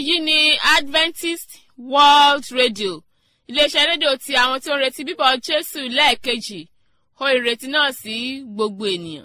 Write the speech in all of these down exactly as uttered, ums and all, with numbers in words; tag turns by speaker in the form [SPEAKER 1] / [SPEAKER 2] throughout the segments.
[SPEAKER 1] èyí ni Adventist World Radio iléeṣẹ́ rédíò tí àwọn tí ó ń retí bíbọ̀ Jésù lẹ́ẹ̀kejì ó ìrètí náà sí gbogbo ènìyàn.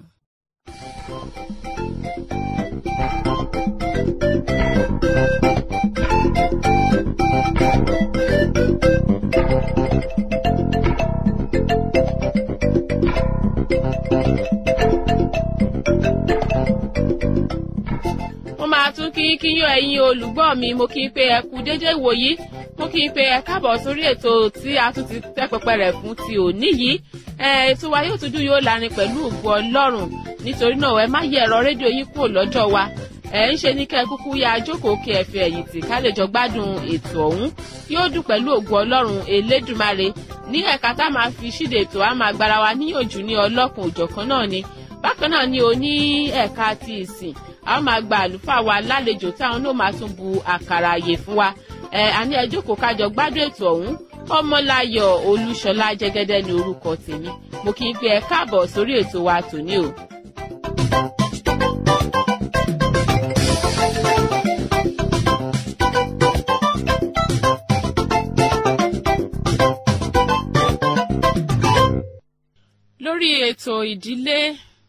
[SPEAKER 1] mo máa tún kí kí yín ẹ̀yin olùgbọ́ mi mo kí n pé ẹ kú déédéé ìwòyí mo kí n pé ẹ káàbọ̀ sórí ètò tí a tún ti tẹ́ pẹpẹ rẹ̀ fún ti òní yìí ètò wa yóò tún dùn yóò lárin pẹ̀lú ògo Ọlọ́run nítorí náà ẹ má yẹ ẹ̀rọ rédíò yín kúrò lọ́jọ́ wa ẹ ń ṣe ní kẹ́ ẹ kúkú ya jókòó kí ẹ fi ẹ̀yìn tì ká lè jọ gbádùn ètò ọ̀hún yóò dùn pẹ̀lú ògo Ọlọ́run Elédùmarè ní ẹ̀ka tá máa fi ṣíde ètò a máa gbára wa níyànjú ní ọlọ́kùn òjọ̀kan náà ni bákan náà ni o ní ẹ̀ka ti ìsìn a máa gba àlùfáà wa lálejò táwọn náà máa tún bu àkàrà àyè fún wa ẹ àní ẹ jókòó kájọ gbádùn ètò ọ̀hún Ọmọláyọ̀ Olúṣọlá Jẹ́gẹ́dẹ́ ní orúkọ tèmi mo kí n pé ẹ káàbọ̀ sórí ètò wa tòní o. lórí ètò ìdílé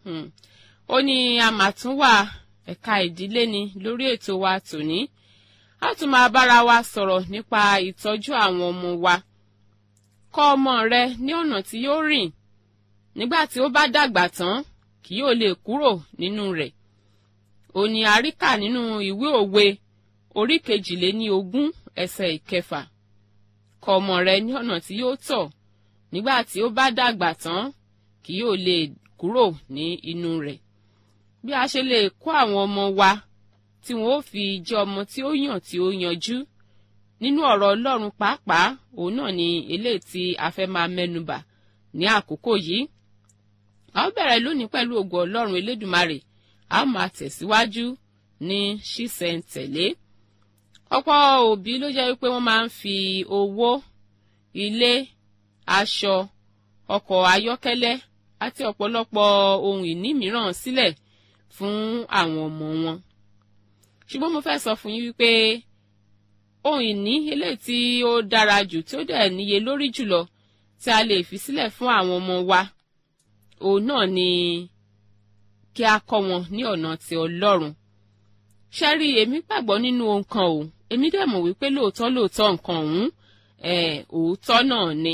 [SPEAKER 1] ó ní a máa tún wà ẹ̀ka ìdílé ni lórí ètò wa tòní a tún máa bára wa sọ̀rọ̀ nípa ìtọ́jú àwọn ọmọ wa kọ́ ọmọ rẹ ní ọ̀nà tí yóò rìn nígbà tí ó bá dàgbà tán kì yóò lè kúrò nínú rẹ̀ ó ní àríkà nínú ìwé òwe orí kejìléní ogún ẹsẹ̀ ìkẹfà kọ́ ọmọ rẹ ní ọ̀nà tí yóò tọ̀ nígbà tí ó bá dàgbà tán kì yóò lè kúrò ní inú rẹ̀ bí a ṣe lè kọ́ àwọn ọmọ wa tí wọn ó fi jẹ́ ọmọ tí ó yàn tí ó yanjú nínú ọ̀rọ̀ Ọlọ́run pàápàá òun náà ni eléyìí tí a fẹ́ máa mẹ́nubà ní àkókò yìí a ó bẹ̀rẹ̀ lónìí pẹ̀lú ògo Ọlọ́run Elédùmarè a ó máa tẹ̀síwájú ní ṣísẹ̀ntẹ̀lé ọ̀pọ̀ òbí ló jẹ́ wípé wọ́n máa ń fi owó ilé aṣọ ọkọ̀ ayọ́kẹ́lẹ́ àti ọ̀pọ̀lọpọ̀ ohun ìní mìíràn sílẹ̀ fún àwọn ọmọ wọn ṣùgbọ́n mo fẹ́ sọ fún yín wípé ohun ìní eléyìí tí ó dára jù tí ó dẹ̀ níye lórí jùlọ tí a lè fi sílẹ̀ fún àwọn ọmọ wa òun náà ni kí a kọ́ wọn ní ọ̀nà ti Ọlọ́run ṣe rí èmi gbàgbọ́ nínú ohun kan o èmi dẹ̀ mọ̀ wípé lóòótọ́ lóòótọ́ nǹkan ọ̀hún ẹ̀ òótọ́ náà ni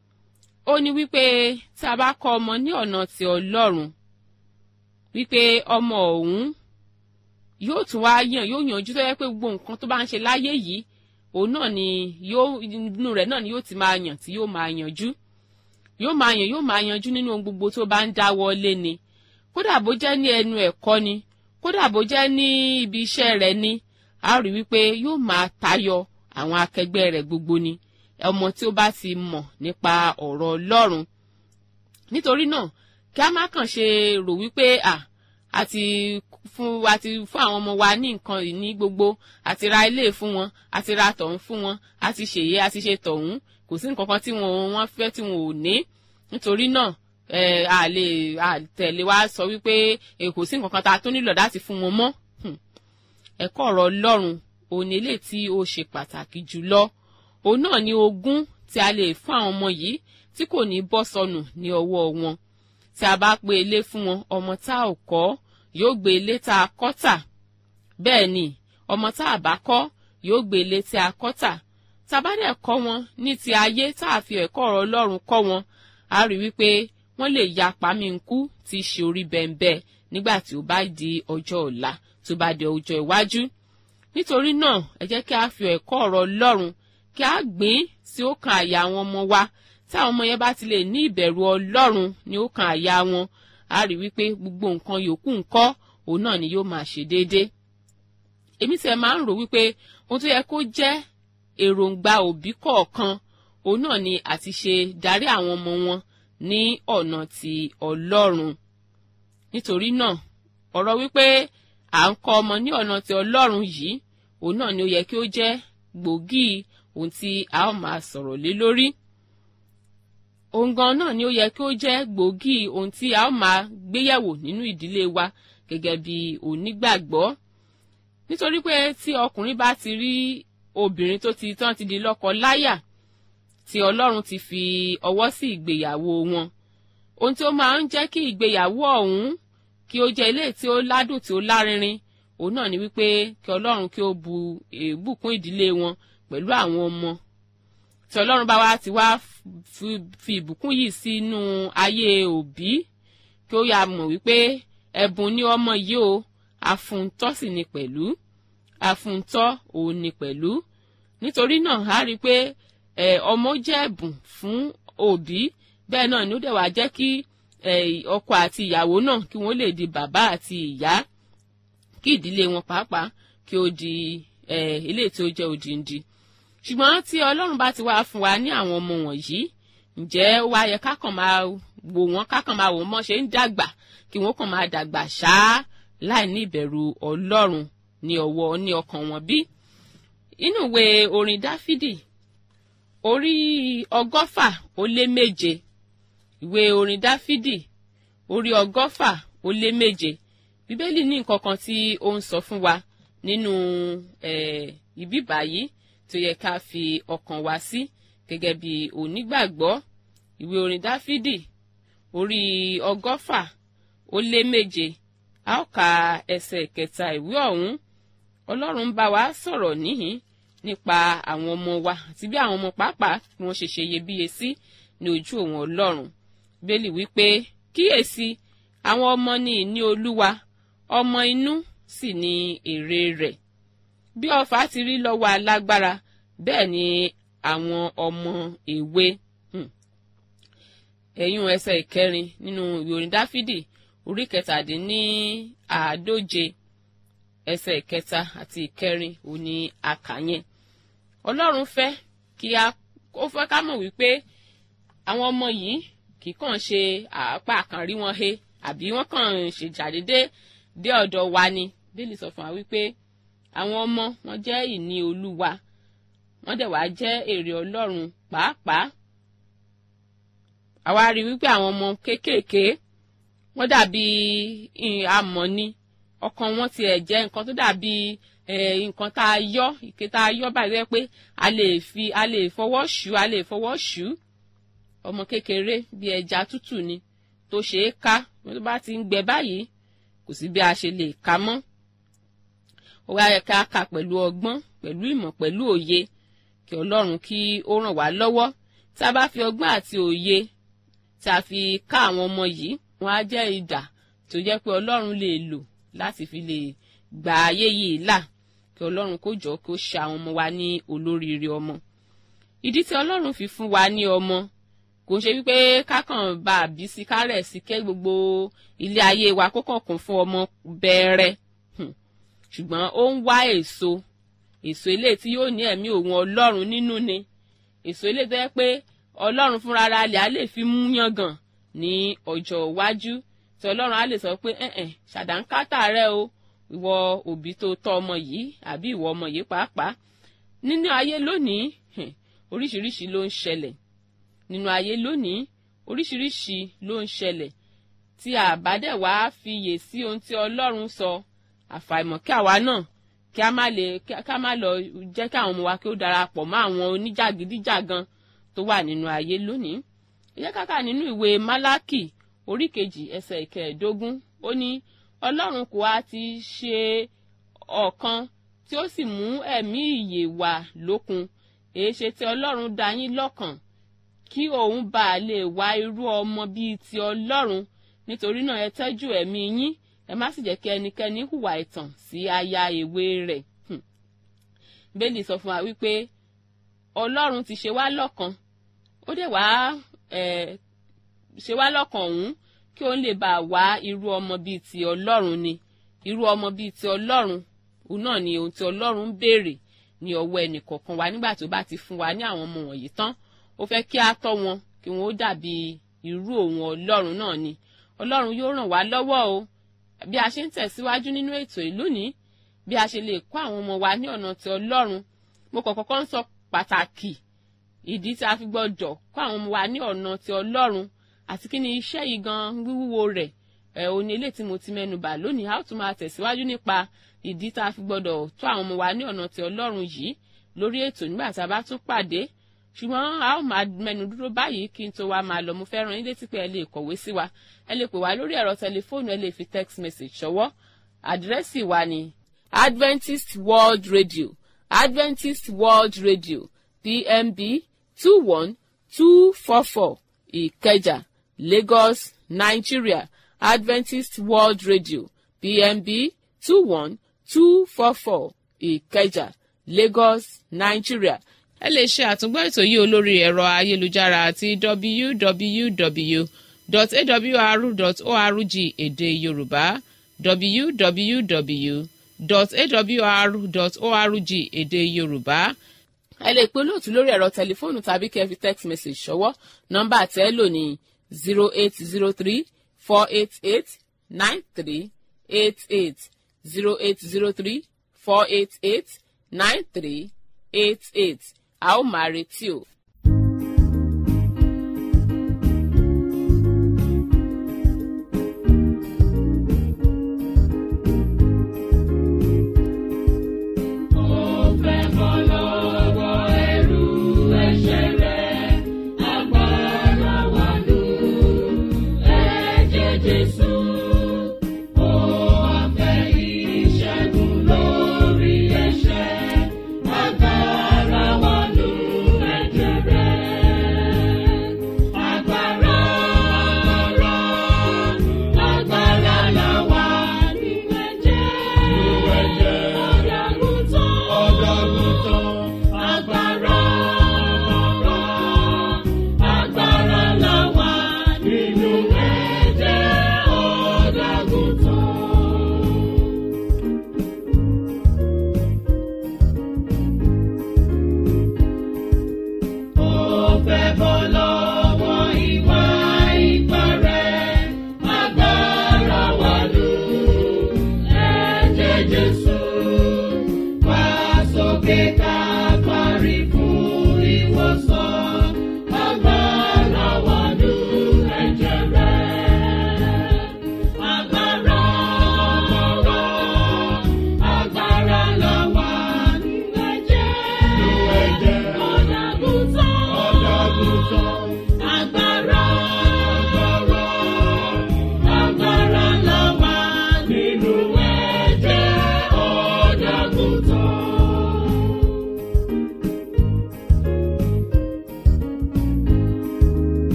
[SPEAKER 1] ó ní wípé tí a bá kọ́ ọmọ ní ọ̀nà ti Ọlọ́run wípé ọmọ ọ̀hún yóò tún wá yàn yóò yanjú tó yẹ pé gbogbo nǹkan tó bá ń ṣe láyé yìí òun náà ni yóò inú rẹ̀ náà ni yóò ti máa yàn tí yóò máa yanjú yóò máa yàn yóò máa yanjú nínú ohun gbogbo tó bá ń dáwọ́ lé ni kódà bó jẹ́ ní ẹnu ẹ̀kọ́ ni kódà bó jẹ́ ní ibi iṣẹ́ rẹ̀ ni a rí wípé yóò máa tayọ àwọn akẹgbẹ́ rẹ̀ gbogbo ni ọmọ tí ó bá ti mọ̀ nípa ọ̀rọ̀ Ọlọ́run nítorí náà kí a má kàn ṣe rò wípé à àti fún àti fún àwọn ọmọ wa ní nǹkan ìní gbogbo àti ra ilé fún wọn àti ra tọ̀hún fún wọn àti ṣèyí àti ṣe tọ̀hún kò sí nǹkan kan tí wọn wọ́n fẹ́ tí wọn ò ní nítorí náà ẹ a lè àtẹ̀lé wa sọ wípé kò sí nǹkan kan tá a tó nílò láti fún wọn mọ́ ẹ̀kọ́ ọ̀rọ̀ Ọlọ́run òun ni eléyìí tí ó ṣe pàtàkì jùlọ òun náà ni ogún tí a lè fún àwọn ọmọ yìí tí kò ní bọ́ sọnù ní ọwọ́ wọn tí a bá pe ilé fún wọn ọmọ tá ò kọ́ yóò gbé ilé tá a kọ́ tà bẹ́ẹ̀ ni ọmọ tá a bá kọ́ yóò gbé ilé tí a kọ́ tà tá a bá dẹ̀ kọ́ wọn ní ti ayé tá a fi ẹ̀kọ́ ọ̀rọ̀ Ọlọ́run kọ́ wọn a rí wípé wọ́n lè ya pamínkú tí í ṣe orí bẹ́ńbẹ́ nígbà tí ó bá di ọjọ́ ọ̀la tó bá di ọjọ́ iwájú nítorí náà ẹ jẹ́ kí a fi ẹ̀kọ́ ọ̀rọ̀ Ọlọ́run kí a gbìn sí ọkàn àyà àwọn ọmọ wa tí àwọn ọmọ yẹn bá ti lè ní ìbẹ̀rù Ọlọ́run ní ọkàn àyà wọn a rí wípé gbogbo nǹkan yòókù ńkọ́ òun náà ni yóò máa ṣe déédé èmi tẹ̀ máa ń rò wípé ohun tó yẹ kó jẹ́ èròǹgbà òbí kọ̀ọ̀kan òun náà ni àti ṣe darí àwọn ọmọ wọn ní ọ̀nà ti Ọlọ́run nítorí náà ọ̀rọ̀ wípé à ń kọ́ ọmọ ní ọ̀nà ti Ọlọ́run yìí òun náà ni ó yẹ kí ó jẹ́ gbòógì ohun tí a ó máa sọ̀rọ̀ lé lórí ohun gan náà ni ó yẹ kí ó jẹ́ gbòógì ohun tí a ó máa gbéyẹ̀wò nínú ìdílé wa gẹ́gẹ́ bí onígbàgbọ́ nítorí pé tí ọkùnrin bá ti rí obìnrin tó ti tán ti di lọ́kọ láyà tí Ọlọ́run ti fi ọwọ́ sí ìgbéyàwó wọn, ohun tí ó máa ń jẹ́ kí ìgbéyàwó ọ̀hún kí ó jẹ́ ilé tí ó ládùn tí ó lárinrin, òun náà ni wípé kí Ọlọ́run kí ó bu ìbùkún ìdílé wọn pẹ̀lú àwọn ọmọ. Tí Ọlọ́run bá wá ti wá fi ìbùkún yìí sínú ayé òbí, kí ó yá mọ̀ wípé ẹ̀bùn ni ọmọ yìí o, àfúntọ́ sì ni pẹ̀lú, àfúntọ́ òun ni pẹ̀lú. Nítorí náà a rí i pé ọmọ jẹ́ ẹ̀bùn fún òbí, bẹ́ẹ̀ náà ni ó dẹ̀ wá jẹ́ kí ọkọ àti ìyàwó náà kí wọ́n lè di bàbá àti ìyá, kí ìdílé wọn pàápàá kí ó di ilé tí ó jẹ́ odindi. Ṣùgbọ́n tí Ọlọ́run bá ti wá fún wa ní àwọn ọmọ wọ̀nyí, ǹjẹ́ ó wá yẹ ká kàn máa wò wọ́n ká kàn máa wò wọ́n ṣe ń dàgbà kí wọ́n kàn máa dàgbà ṣáá láì ní ìbẹ̀rù Ọlọ́run ní ọwọ́ ní ọkàn wọn bí? Inú ìwé orin Dáfídì orí ọgọ́fà ó lé méje, ìwé orin Dáfídì orí ọgọ́fà ó lé méje, Bíbélì ní nǹkan kan tí ó ń sọ fún wa nínú ibi báyìí tó yẹ ká fi ọkàn wa sí gẹ́gẹ́ bí onígbàgbọ́. Ìwé orin Dáfídì orí ọgọ́fà ó lé méje, a ó ka ẹsẹ̀ kẹta ìwé ọ̀hún. Ọlọ́run ń bá wa sọ̀rọ̀ níhìn nípa àwọn ọmọ wa àti bí àwọn ọmọ pàápàá bí wọ́n ṣe ṣe iyebíye sí ní ojú òun Ọlọ́run. Bíbélì wípé kíyèsí àwọn ọmọ ni ìní Olúwa, ọmọ inú sì ni èrè rẹ̀. Bí ọfà ti rí lọ́wọ́ alágbára, bẹ́ẹ̀ ni àwọn ọmọ èwe. Ẹ̀yún ẹsẹ̀ ìkẹrin nínú ìwé orin Dáfídì orí kẹtàdínní àádóje, ẹsẹ̀ ìkẹta àti ìkẹrin òní àkàyẹn. Ọlọ́run fẹ́ kí a ó fẹ́ ká mọ̀ wípé àwọn ọmọ yìí kì í kàn ṣe àpá kan rí wọn he àbí wọ́n kàn ṣe jàdédé dé ọ̀dọ̀ wa ni. Bíbélì sọ fún wa wípé àwọn ọmọ wọn jẹ́ ìní Olúwa, wọ́n dẹ̀ wá jẹ́ èrè Ọlọ́run pàápàá. Àwa rí wípé àwọn ọmọ kéékèèké wọ́n dàbí amọ̀ ni, ọkàn wọn tiẹ̀ jẹ́ nǹkan tó dàbí nǹkan tá a yọ́ ike tá a yọ́ báyìí pé a lè fi a lè fọwọ́ ṣú a lè fọwọ́ ṣú. Ọmọ kékeré bí ẹja tútù ni tó ṣe é ká, tó bá ti ń gbẹ báyìí kò sí bí a ṣe lè ká mọ́. Ó wá yẹ ká ká pẹ̀lú ọgbọ́n, pẹ̀lú ìmọ̀, pẹ̀lú òye, kí Ọlọ́run kí ó ràn wá lọ́wọ́. Tí a bá fi ọgbọ́n àti òye tí a fi ká àwọn ọmọ yìí, wọ́n á jẹ́ idà tó jẹ́ pé Ọlọ́run lè lò láti fi lè gba ayé yìí là. Kí Ọlọ́run kó jọ kó ṣe àwọn ọmọ wa ní olóríire ọmọ. Ìdí tí Ọlọ́run fi fún wa ní ọmọ kò ń ṣe wípé kákan bá àbí sí kárẹ̀ sí kẹ́ gbogbo ilé ayé wa kó kàn kún fún ọmọ bẹ̀rẹ̀, ṣùgbọ́n ó ń wá èso èso ilé tí yóò ní ẹ̀mí òun Ọlọ́run nínú ni. Èso ilé tó yẹ pé Ọlọ́run fúnra ara rẹ̀ á lè fi mú yangàn ní ọjọ́ iwájú, tí Ọlọ́run á lè sọ pé ẹ̀ẹ́n ṣàdánkátà rẹ o, ìwọ òbí tó tọ́ ọmọ yìí àbí ìwọ ọmọ yìí pàápàá. Nínú ayé lónìí oríṣiríṣi ló ń ṣẹlẹ̀ nínú ayé lónìí oríṣiríṣi ló ń ṣẹlẹ̀ tí a bá dẹ̀ wá fiyè sí ohun tí Ọlọ́run sọ, àfàìmọ̀ kí àwa náà kí a má lè ká má lọ jẹ́ kí àwọn ọmọ wa kí ó darapọ̀ mọ́ àwọn oníjàgídíjàgan tó wà nínú ayé lónìí. Ẹ jẹ́ ká kà nínú ìwé Málákì orí kejì ẹsẹ̀ ìkẹẹ̀ẹ́dógún, ó ní Ọlọ́run kò á ti ṣe ọ̀kan tí ó sì mú ẹ̀mí ìyè wá lókun, èéṣe tí Ọlọ́run dá yín lọ́kàn kí òun bá lè wá irú ọmọ bíi ti Ọlọ́run. Nítorí náà ẹ tẹ́jú ẹ̀mí yín, ẹ má sì jẹ́ kí ẹnikẹ́ni hùwà ẹ̀tàn sí aya èwe rẹ̀. Bíbélì sọ fún wa wípé Ọlọ́run ti ṣe wá lọ́kan, ó dẹ̀ wá ṣe wá lọ́kan òun kí òun lè bá wá irú ọmọ bíi ti Ọlọ́run ni. Irú ọmọ bíi ti Ọlọ́run òun náà ni ohun tí Ọlọ́run ń béèrè ní ọwọ́ ẹnìkọ̀ọ̀kan wa nígbà tó bá ti fún wa ní àwọn ọmọ wọ̀nyí tán. Ó fẹ́ kí a tọ́ wọn kí wọn ó dàbí irú òun Ọlọ́run náà ni. Ọlọ́run yóò ràn wá lọ́wọ́ o bí a ṣe ń tẹ̀síwájú nínú ètò ìlú ní, bí a ṣe lè kọ́ àwọn ọmọ wa ní ọ̀nà ti Ọlọ́run. Mo kọ́kọ́ kọ́ ń sọ pàtàkì ìdí tí a fi gbọ́dọ̀ kọ́ àwọn ọmọ wa ní ọ̀nà ti Ọlọ́run àti kí ni iṣẹ́ yìí gan wíwúwo rẹ̀ ẹ̀ òní ilé tí mo ti mẹ́nu bà lónìí a ó tún máa tẹ̀síwájú nípa ìdí tá a fi gbọ́dọ̀ tó àwọn ọmọ wa ní ọ̀nà ti Ọlọ́run yìí lórí ètò nígbà tá a bá tún pàdé ṣùgbọ́n a ó máa mẹ́nu dúró báyìí kí n tó wá máa lọ mo fẹ́ rán yín létí pé ẹ lè kọ̀wé sí wa ẹ lè pè wá lórí ẹ̀rọ tẹlifóònù ẹ lè fi text message ṣọwọ́ àdírẹ́sì wa ni Adventist World Radio Adventist World Radio P M B two one two four four Ìkẹjà Lagos Nigeria Adventist World Radio P M B two one two four four Ìkẹjà Lagos Nigeria. Ẹ lè ṣe àtúngbọ́ ètò yìí olórí ẹ̀rọ ayélujára àti w w w dot a w r dot org èdè Yorùbá w w w dot a w r dot org èdè Yorùbá. Ẹ lè pe olóòtú lórí ẹ̀rọ tẹlifóònù tàbí kẹ́ fi text message ṣọwọ́ nọ́mbà tẹ́ lò ní zero eight zero three four eight eight nine three eight eight zero eight zero three four eight eight nine three eight eight a ó máa retí o.
[SPEAKER 2] Agbára wọnú ẹ̀jẹ̀.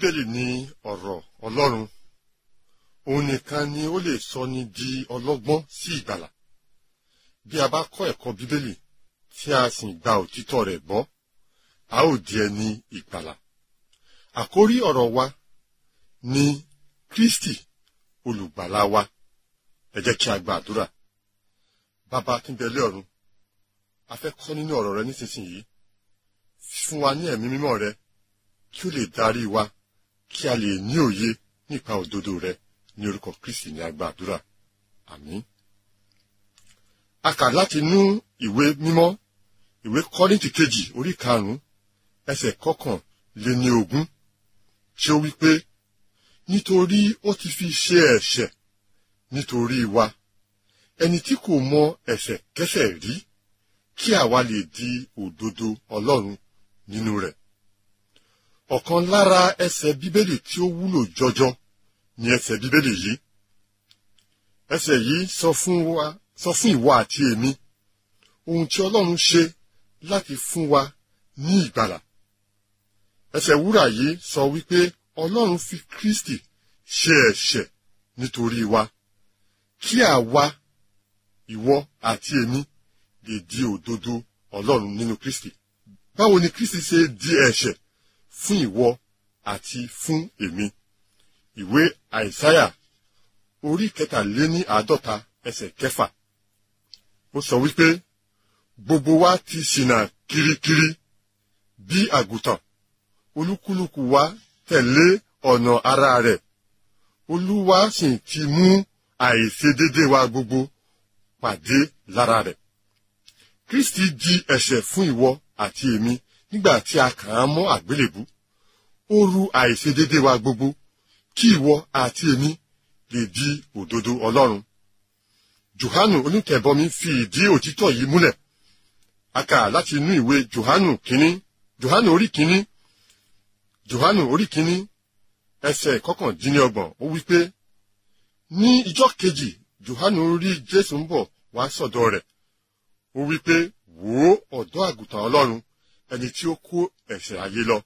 [SPEAKER 2] Bíbélì ni ọ̀rọ̀ Ọlọ́run. Òun nìkan ni ó lè sọ ni di ọlọ́gbọ́n sí ìgbàlà. Bí a bá kọ́ ẹ̀kọ́ Bíbélì tí a sì gba òtítọ́ rẹ̀ gbọ́, a ó di ẹni ìgbàlà. Àkórí ọ̀rọ̀ wa ni Kristi olùgbàlà wa. Ẹ jẹ́ kí a gba àdúrà. Bàbá tí ń bẹ lé ọ̀run, a fẹ́ kọ́ nínú ọ̀rọ̀ rẹ nísinsìnyí. Fún wa ní ẹ̀mí mímọ́ rẹ kí ó lè darí wa, kí a lè ní òye nípa òdodo rẹ. Ní orúkọ Kristi ni a gba àdúrà. Àmín. A kà láti inú ìwé mímọ́, ìwé Kọ́ríńtì kejì orí karùn-ún ẹsẹ̀ kọkànléní ogún, tí ó wí pé, nítorí ó ti fi ṣe ẹ̀ṣẹ̀ nítorí wa, ẹni tí kò mọ ẹ̀ṣẹ̀ kẹ́ṣẹ̀ rí, kí àwa lè di òdodo Ọlọ́run nínú rẹ̀. Ọ̀kan lára ẹsẹ̀ Bíbélì tí ó wúlò jọjọ ni ẹsẹ̀ Bíbélì yìí. Ẹsẹ̀ yìí sọ fún wa, sọ fún ìwọ àti èmi, ohun tí Ọlọ́run ṣe láti fún wa ní ìgbàlà. Ẹsẹ̀ wúrà yìí sọ wípé Ọlọ́run fi Kristi ṣe ẹ̀ṣẹ̀ nítorí wa, kí àwa, ìwọ àti èmi, lè di òdodo Ọlọ́run nínú Kristi. Báwo ni Kristi ṣe di ẹ̀ṣẹ̀ fún ìwọ àti fún èmi? Ìwé Àìsáyà orí kẹtàléní àádọ́ta ẹsẹ̀ kẹfà. Ó sọ wípé, gbogbo wa ti ṣìnà kirikiri bí àgùntàn, olúkúlùkù wa tẹ̀lé ọ̀nà ara rẹ̀. Olúwa sì ti mú àìṣedéédé wa gbogbo pàdé lára rẹ̀. Kristi di ẹ̀ṣẹ̀ fún ìwọ àti èmi nígbà tí a kàn án mọ́ àgbélébú. Ó ru àìṣedéédé wa gbogbo kí ìwọ àti èmi lè di òdodo Ọlọ́run. Jòhánù onítẹ̀bọmi fi ìdí òtítọ́ yìí múlẹ̀. A kà láti inú ìwé Jòhánù kínní, Jòhánù orí kínní, Jòhánù orí kínní, ẹsẹ̀ kọkàndínlọ́gbọ̀n. Ó wí pé, ní ijọ́ kejì Jòhánù rí Jésù ń bọ̀ wá sọ́dọ̀ rẹ̀. Ó wí pé, wò ó, ọ̀dọ́ àgùntàn Ọlọ́run, ẹni tí ó kó ẹ̀ṣẹ̀ ayé lọ.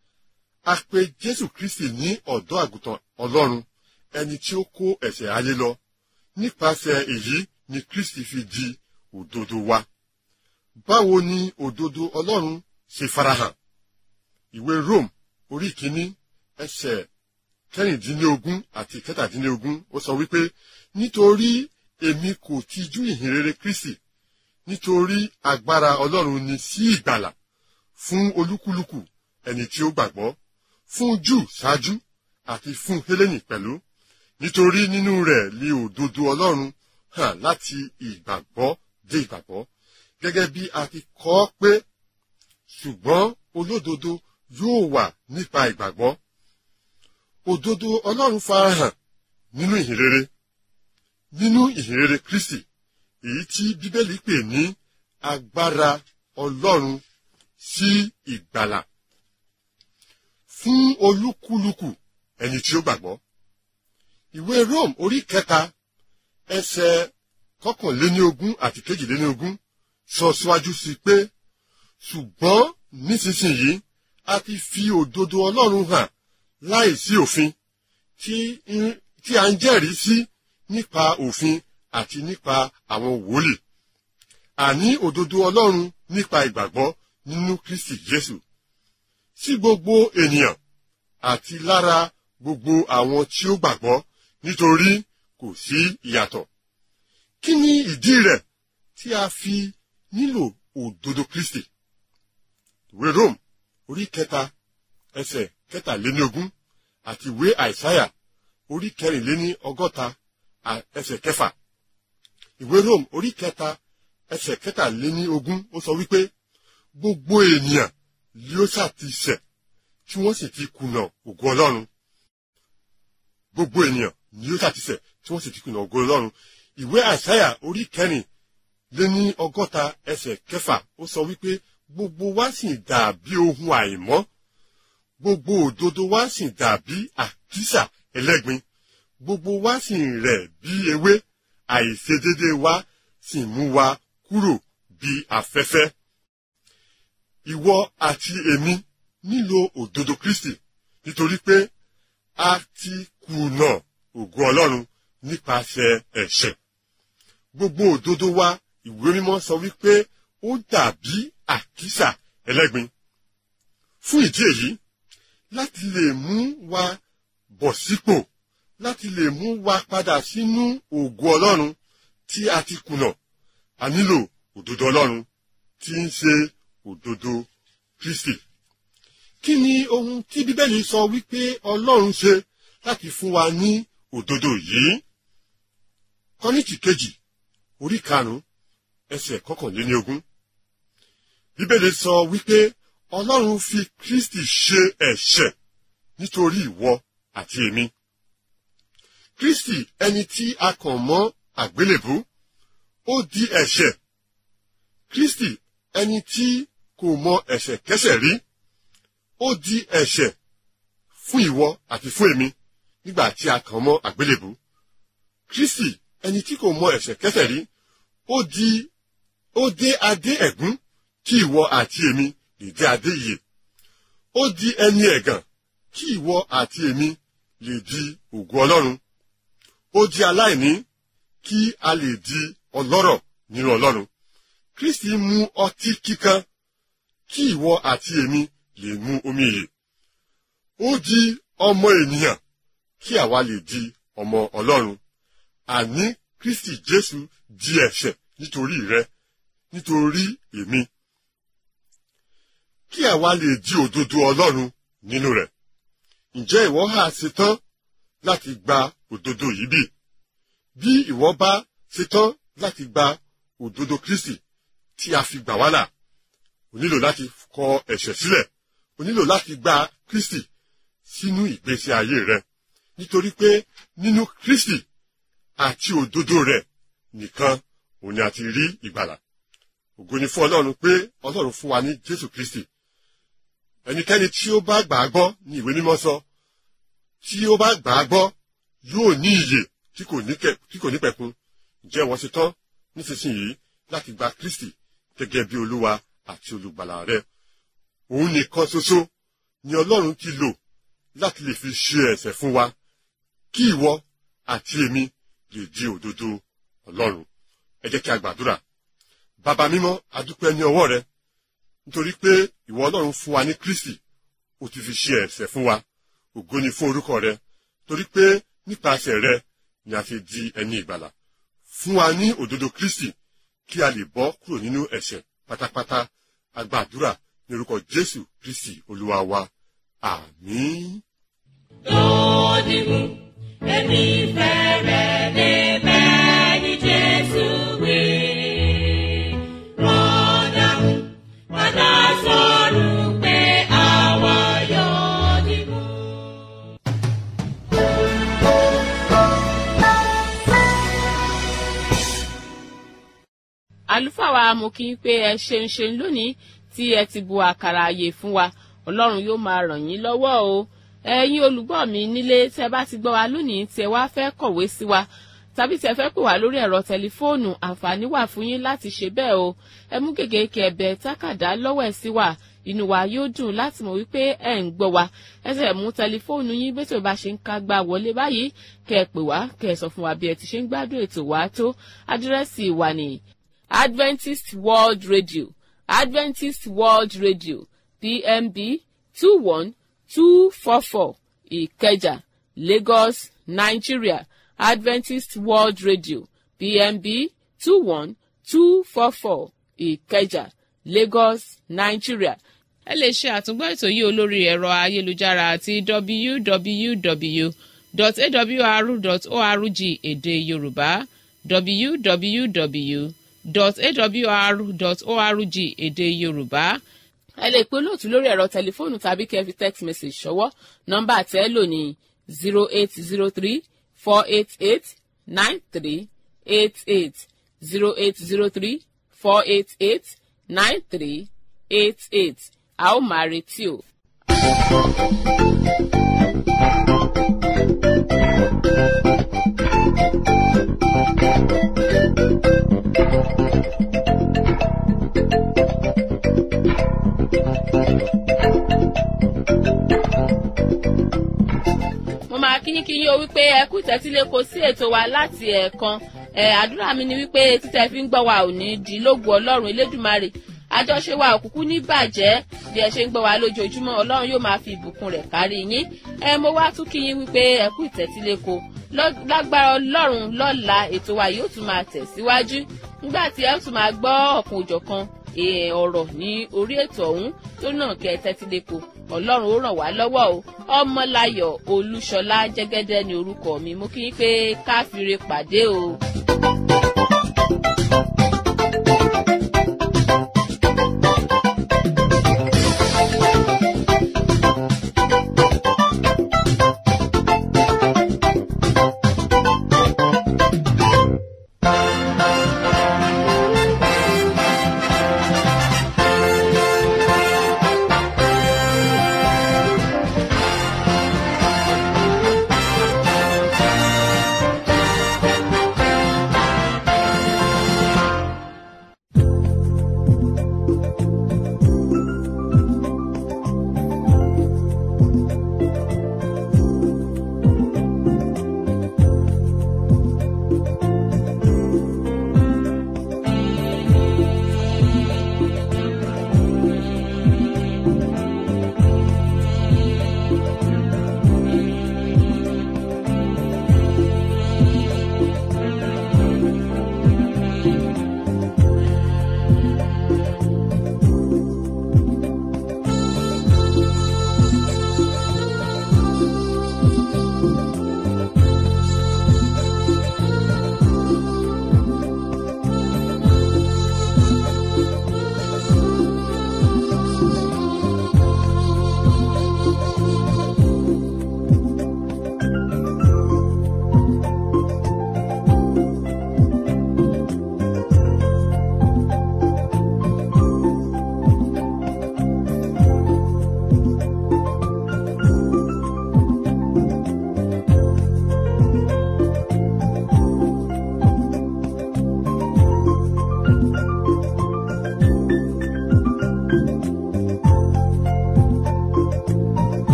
[SPEAKER 2] A pè Jésù Kristi ní ọ̀dọ́ àgùntàn Ọlọ́run, ẹni tí ó kó ẹ̀ṣẹ̀ ayé lọ. Nípasẹ̀ èyí ni Kristi fi di òdodo wa. Báwo ni òdodo Ọlọ́run ṣe farahàn? Ìwé Rome orí kìíní ẹsẹ̀ kẹrìndínlógún àti kẹtàdínlógún, ó sọ wípé, nítorí èmi kò tijú ìhìnrere Kristi, nítorí agbára Ọlọ́run ni sí ìgbàlà fún olúkúlùkù ẹni tí ó gbàgbọ́, fún Júù ṣáájú àti fún Hélénì pẹ̀lú, nítorí nínú rẹ̀ ni òdodo Ọlọ́run hàn láti ìgbàgbọ́ dé ìgbàgbọ́, gẹ́gẹ́ bí a ti kọ ọ́ pé, ṣùgbọ́n olódodo yóò wà nípa ìgbàgbọ́. Òdodo Ọlọ́run farahàn nínú ìhìnrere, nínú ìhìnrere Kristi, èyí tí Bíbélì pè ní agbára Ọlọ́run sí ìgbàlà fún olúkúlùkù ẹni tí ó gbàgbọ́. Ìwé Rome orí kẹta ẹsẹ̀ kọkànléní ogún àti kejìléní ogún sọ síwájú sí pé, ṣùgbọ́n nísinsìnyí a ti fi òdodo Ọlọ́run hàn láìsí òfin, tí a ń jẹ́rìí sí nípa òfin àti nípa àwọn wòlíì, àní òdodo Ọlọ́run nípa ìgbàgbọ́ nínú Kristi Jésù, sí gbogbo ènìyàn àti lára gbogbo àwọn tí ó gbàgbọ́, nítorí kò sí ìyàtọ̀. Kí ni ìdí rẹ̀ tí a fi nílò òdodo Kristi? Ìwé Rome orí kẹta ẹsẹ̀ kẹtàléní ogún àti ìwé Àìsáyà orí kẹrìnléní ọgọ́ta ẹsẹ̀ kẹfà. Ìwé Rome orí kẹta ẹsẹ̀ kẹtàléní ogún, ó sọ wípé, gbogbo ènìyàn ni ó ṣà ti ṣẹ̀ tí wọ́n sì ti kùnà ògo Ọlọ́run. Gbogbo ènìyàn ni ó ṣà ti ṣẹ̀ tí wọ́n sì ti kùnà ògo Ọlọ́run. Ìwé Àìsáyà orí kẹrìnléní ọgọ́ta ẹsẹ̀ kẹfà, ó sọ wípé, gbogbo wa sì dàbí ohun àìmọ́, gbogbo òdodo wa sì dàbí àkísà ẹlẹ́gbin, gbogbo wa sì rẹ̀ bí ewé, àìṣedéédé wa sì mú wa kúrò bí afẹ́fẹ́. Ìwọ àti èmi nílò òdodo Kristi, nítorí pé a ti kùnà ògo Ọlọ́run nípasẹ̀ ẹ̀ṣẹ̀. Gbogbo òdodo wa ìwé mímọ́ sọ wípé ó dàbí àkísà ẹlẹ́gbin. Fún ìdí èyí, láti lè mú wa bọ̀ sípò, láti lè mú wa padà sínú ògo Ọlọ́run tí a ti kùnà, a nílò òdodo Ọlọ́run tí ń ṣe òdodo Kristi. Kí ni ohun tí Bíbélì sọ wípé Ọlọ́run ṣe láti fún wa ní òdodo yìí? Kọ́ríńtì kejì orí karùn-ún ẹsẹ̀ kọkànléníogún. Bíbélì sọ wípé Ọlọ́run fi Kristi ṣe ẹ̀ṣẹ̀ nítorí ìwọ àti èmi. Kristi ẹni tí a kàn mọ́ àgbélébú, ó di ẹ̀ṣẹ̀. Kristi ẹni tí kò mọ ẹ̀ṣẹ̀ kẹ́ṣẹ̀ rí, ó di ẹ̀ṣẹ̀ fún ìwọ àti fún èmi nígbà tí a kàn mọ́ àgbélébú. Kristi ẹni tí kò mọ ẹ̀ṣẹ̀ kẹ́ṣẹ̀ rí, ó di ó dé adé ẹ̀gún kí ìwọ àti èmi lè dé adé ìyè. Ó di ẹni ẹ̀gàn kí ìwọ àti èmi lè di ògo Ọlọ́run. Ó di aláìní kí a lè di ọlọ́rọ̀ nínú Ọlọ́run. Kristi mu ọtí kíkan kí ìwọ àti èmi lè mu omi ìyè. Ó di ọmọ ènìyàn kí àwa lè di ọmọ Ọlọ́run. Àní Kristi Jésù di ẹ̀ṣẹ̀ nítorí rẹ, nítorí èmi, kí àwa lè di òdodo Ọlọ́run nínú rẹ̀. Ǹjẹ́ ìwọ hà ṣetán láti gba òdodo yìí bí? Bí ìwọ bá ṣetán láti gba òdodo Kristi tí a fi gbà wá là, o nílò láti kọ ẹ̀ṣẹ̀ sílẹ̀, o nílò láti gba Kristi sínú ìgbésí ayé rẹ, nítorí pé nínú Kristi àti òdodo rẹ̀ nìkan òun ni a ti rí ìgbàlà. Ògo ni fún Ọlọ́run pé Ọlọ́run fún wa ní Jésù Kristi. Ẹnikẹ́ni tí ó bá gbà á gbọ́ ní ìwé mímọ́ sọ, tí ó bá gbà á gbọ́ yóò ní ìyè tí kò ní pẹ̀kun. Ǹjẹ́ ìwọ ṣetán nísinsìnyí láti gba Kristi gẹ́gẹ́ bí Olúwa àti olùgbàlà rẹ? Òun nìkan ṣoṣo ni Ọlọ́run ti lò láti lè fi ṣe ẹ̀ṣẹ̀ fún wa, kí ìwọ àti èmi lè di òdodo Ọlọ́run. Ẹ jẹ́ kí a gbàdúrà. Bàbá mímọ́, a dúpẹ́ ní ọwọ́ rẹ, nítorí pé ìwọ Ọlọ́run fún wa ní Kristi, ó ti fi ṣe ẹ̀ṣẹ̀ fún wa. Ògo ni fún orúkọ rẹ, torí pé nípasẹ̀ rẹ ni a ti di ẹni ìgbàlà. Fún wa ní òdodo Kristi kí a lè bọ́ kúrò nínú ẹ̀ṣẹ̀ pátápátá. A gbàdúrà ní orúkọ Jésù Kristi Olúwa wa. Àmín.
[SPEAKER 3] Lónìí mú èmi fẹ́rẹ̀ lè bẹ́ẹ̀ ni Jésù wí. Rọ́dà mú padà sọ̀rọ̀ pé àwa yóò dì mú.
[SPEAKER 1] Àlùfáà wa mo kí n pé ẹ ṣeun ṣeun lónìí tí ẹ ti bu àkàrà àyè fún wa. Ọlọ́run yóò máa ràn yín lọ́wọ́ o. Ẹ̀yin olùgbọ́ mi nílé, tẹ́ bá ti gbọ́ wa lónìí tí ẹ wá fẹ́ kọ̀wé sí wa tàbí tí ẹ fẹ́ pè wá lórí ẹ̀rọ tẹlifóònù, àǹfààní wà fún yín láti ṣe bẹ́ẹ̀ o. Ẹ mú gègé kẹ̀bẹ̀ tákàdá lọ́wọ́ ẹ̀ sí wa. Inú wa yóò dùn láti mọ̀ wípé ẹ ń gbọ́ wa. Ẹ ṣe mú tẹlifóònù yín bí tó bá ṣe ń ká gbà wọlé báyìí, kẹ́ ẹ pè wá, kẹ́ ẹ sọ fún wa bí ẹ ti ṣe ń gbádùn ètò wa tó. Àdírẹ́sì wa ni Adventist World Radio, Adventist World Radio, P M B two one two four four, Ìkẹjà, Lagos, Nigeria. Adventist World Radio, P M B two one two four four, Ìkẹjà, Lagos, Nigeria. Ẹ lè ṣe àtúngbọ́ ètò yìí olórí ẹ̀rọ ayélujára àti w w w dot a w r dot org èdè Yorùbá, w w w dot a w r dot org èdè Yorùbá. Ẹ lè pe olóòtú lórí ẹ̀rọ tẹlifóònù tàbí kẹ́ fi text message ṣọwọ́. Nọ́mbà tẹ́ lò ní zero eight zero three four eight eight nine three eight eight, zero eight zero three four eight eight nine three eight eight. A ó máa retí o. kíyínkíyín o wípé ẹ kú ìtẹ́tíléko sí ètò wa láti ẹ̀ẹ̀kan ẹ̀ àdúrà mi ni wípé títẹ̀ fi ń gbọ́ wa ò ní di lógo ọlọ́run elédùmarè àjọṣe wa òkùnkùn ní bàjẹ́ bí ẹ ṣe ń gbọ́ wa lójoojúmọ́ ọlọ́run yóò máa fi ìbùkún rẹ̀ kárí yín ẹ mo wá tún kí yín wípé ẹ kú ìtẹ́tíléko lágbára ọlọ́run lọ́la ètò wa yóò tún máa tẹ̀síwájú nígbà tí ẹ tún máa gbọ́ ọ̀kan òjọ̀kan ọ̀rọ̀ ní orí ètò ọ̀hún tó náà kẹ́ ẹ tẹ́tíléko ọlọ́run ó ràn wá lọ́wọ́ o ọmọláyọ̀ olúṣọlá jẹ́gẹ́dẹ́ ni orúkọ mi mo kí yín pé káfíńre pàdé o.